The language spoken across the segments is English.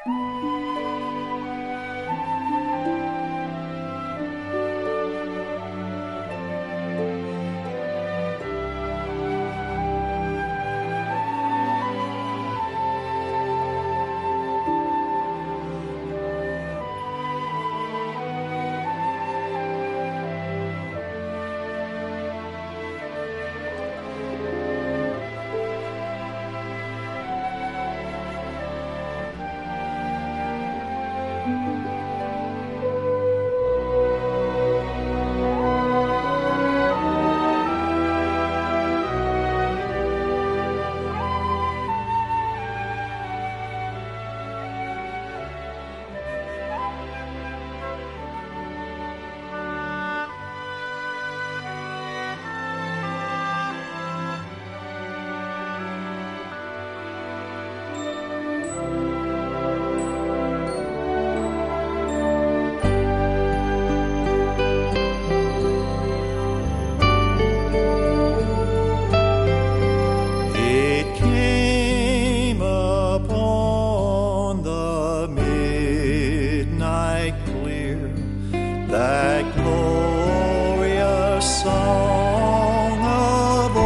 that glorious song of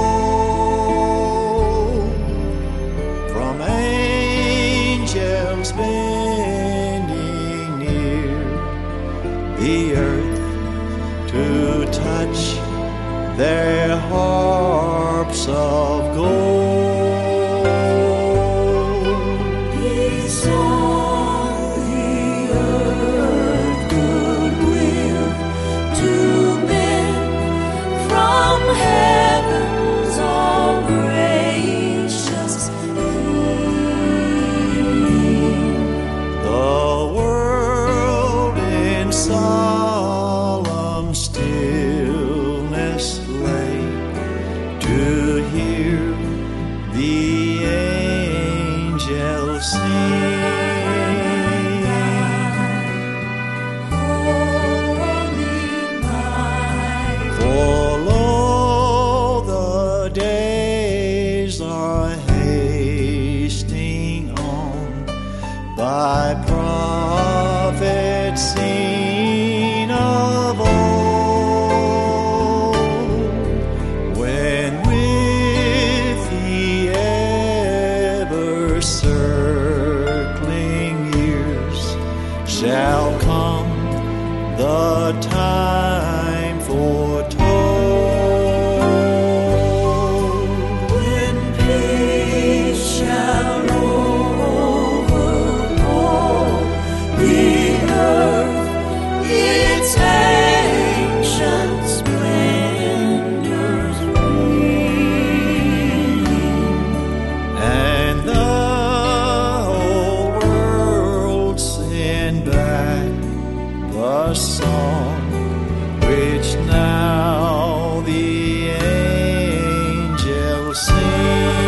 old, from angels bending near the earth to touch their harps of gold. Solemn stillness lay to hear the angels sing. Holy night. For lo, the days are hasting on by prophets seen of old, when with the ever-circling years shall come the time foretold, when peace shall overflow the earth, its ancient splendors bring, and the whole world send back the song which now the angels sing.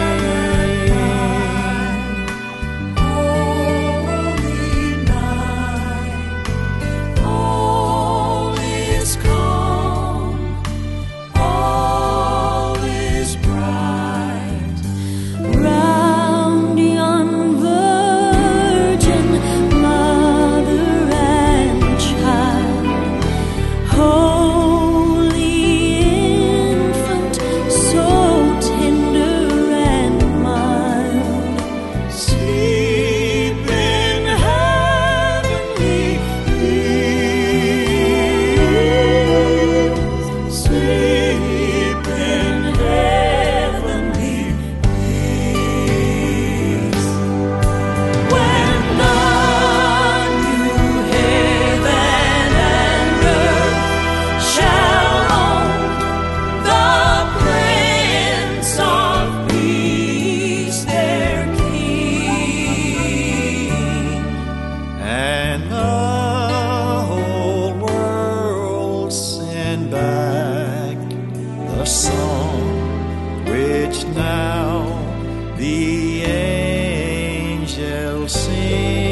And the whole world send back the song which now the angels sing.